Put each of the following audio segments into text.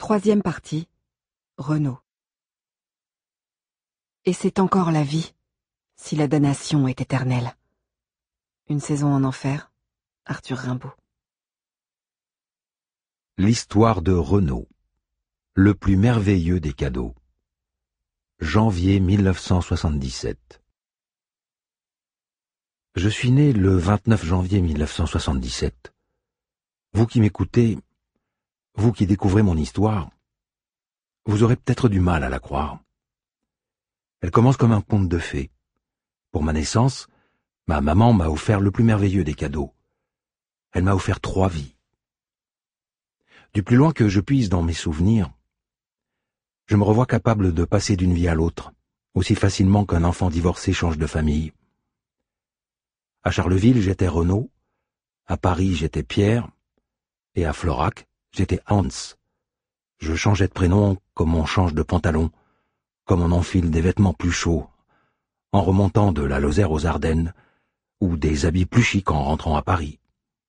Troisième partie. Renaud. Et c'est encore la vie, si la damnation est éternelle. Une saison en enfer, Arthur Rimbaud. L'histoire de Renaud, le plus merveilleux des cadeaux. Janvier 1977. Je suis né le 29 janvier 1977. Vous qui m'écoutez, vous qui découvrez mon histoire, vous aurez peut-être du mal à la croire. Elle commence comme un conte de fées. Pour ma naissance, ma maman m'a offert le plus merveilleux des cadeaux. Elle m'a offert 3 vies. Du plus loin que je puisse dans mes souvenirs, je me revois capable de passer d'une vie à l'autre, aussi facilement qu'un enfant divorcé change de famille. À Charleville, j'étais Renaud, à Paris, j'étais Pierre, et à Florac, j'étais Hans. Je changeais de prénom comme on change de pantalon, comme on enfile des vêtements plus chauds, en remontant de la Lozère aux Ardennes, ou des habits plus chics en rentrant à Paris.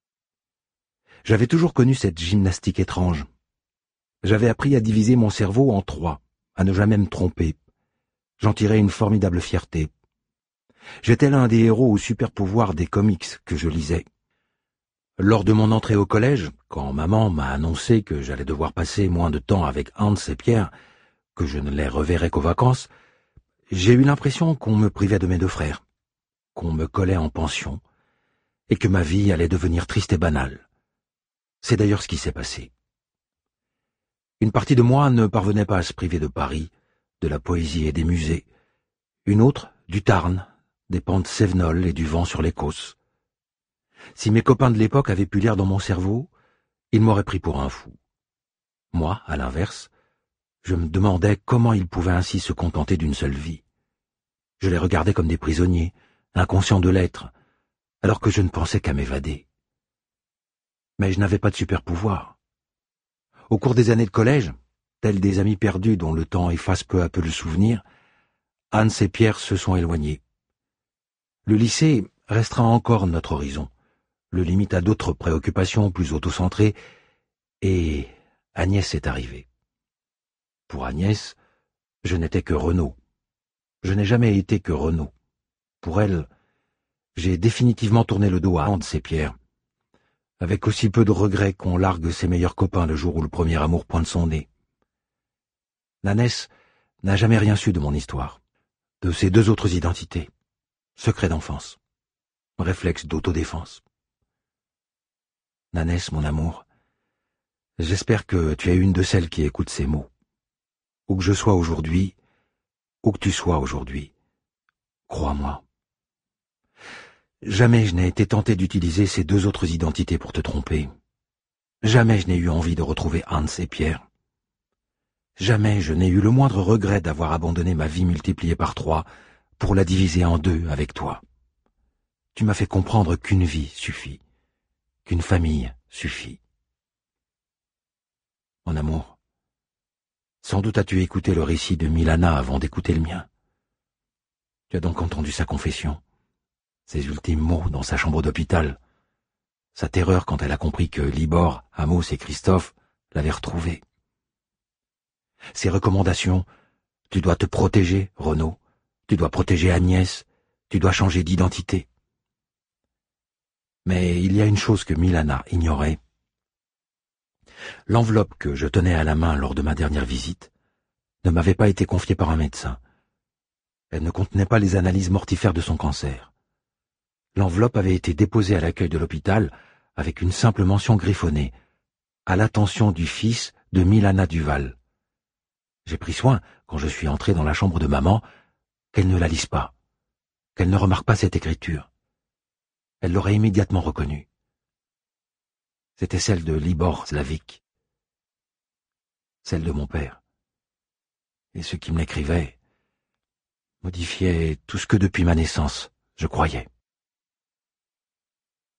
J'avais toujours connu cette gymnastique étrange. J'avais appris à diviser mon cerveau en 3, à ne jamais me tromper. J'en tirais une formidable fierté. J'étais l'un des héros aux super-pouvoirs des comics que je lisais. Lors de mon entrée au collège, quand maman m'a annoncé que j'allais devoir passer moins de temps avec Hans et Pierre, que je ne les reverrais qu'aux vacances, j'ai eu l'impression qu'on me privait de mes 2 frères, qu'on me collait en pension, et que ma vie allait devenir triste et banale. C'est d'ailleurs ce qui s'est passé. Une partie de moi ne parvenait pas à se priver de Paris, de la poésie et des musées. Une autre, du Tarn, des pentes Cévenol et du vent sur les Causses. Si mes copains de l'époque avaient pu lire dans mon cerveau, ils m'auraient pris pour un fou. Moi, à l'inverse, je me demandais comment ils pouvaient ainsi se contenter d'une seule vie. Je les regardais comme des prisonniers, inconscients de l'être, alors que je ne pensais qu'à m'évader. Mais je n'avais pas de super-pouvoir. Au cours des années de collège, tels des amis perdus dont le temps efface peu à peu le souvenir, Hans et Pierre se sont éloignés. Le lycée restera encore notre horizon, le limite à d'autres préoccupations plus autocentrées, et Agnès est arrivée. Pour Agnès, je n'étais que Renaud. Je n'ai jamais été que Renaud. Pour elle, j'ai définitivement tourné le dos à Hans et Pierre, avec aussi peu de regrets qu'on largue ses meilleurs copains le jour où le premier amour pointe son nez. Nanès n'a jamais rien su de mon histoire, de ses 2 autres identités, secret d'enfance, réflexe d'autodéfense. Nanès, mon amour, j'espère que tu es une de celles qui écoutent ces mots. Où que je sois aujourd'hui, où que tu sois aujourd'hui, crois-moi. Jamais je n'ai été tenté d'utiliser ces 2 autres identités pour te tromper. Jamais je n'ai eu envie de retrouver Hans et Pierre. Jamais je n'ai eu le moindre regret d'avoir abandonné ma vie multipliée par 3 pour la diviser en 2 avec toi. Tu m'as fait comprendre qu'une vie suffit, qu'une famille suffit. Mon amour, sans doute as-tu écouté le récit de Milana avant d'écouter le mien. Tu as donc entendu sa confession, ses ultimes mots dans sa chambre d'hôpital, sa terreur quand elle a compris que Libor, Amos et Christophe l'avaient retrouvée. Ses recommandations: tu dois te protéger, Renaud, tu dois protéger Agnès, tu dois changer d'identité. Mais il y a une chose que Milana ignorait. L'enveloppe que je tenais à la main lors de ma dernière visite ne m'avait pas été confiée par un médecin. Elle ne contenait pas les analyses mortifères de son cancer. L'enveloppe avait été déposée à l'accueil de l'hôpital avec une simple mention griffonnée: à l'attention du fils de Milana Duval. J'ai pris soin, quand je suis entré dans la chambre de maman, qu'elle ne la lise pas, qu'elle ne remarque pas cette écriture. Elle l'aurait immédiatement reconnue. C'était celle de Libor Slavik, celle de mon père. Et ce qui me l'écrivait modifiait tout ce que depuis ma naissance je croyais.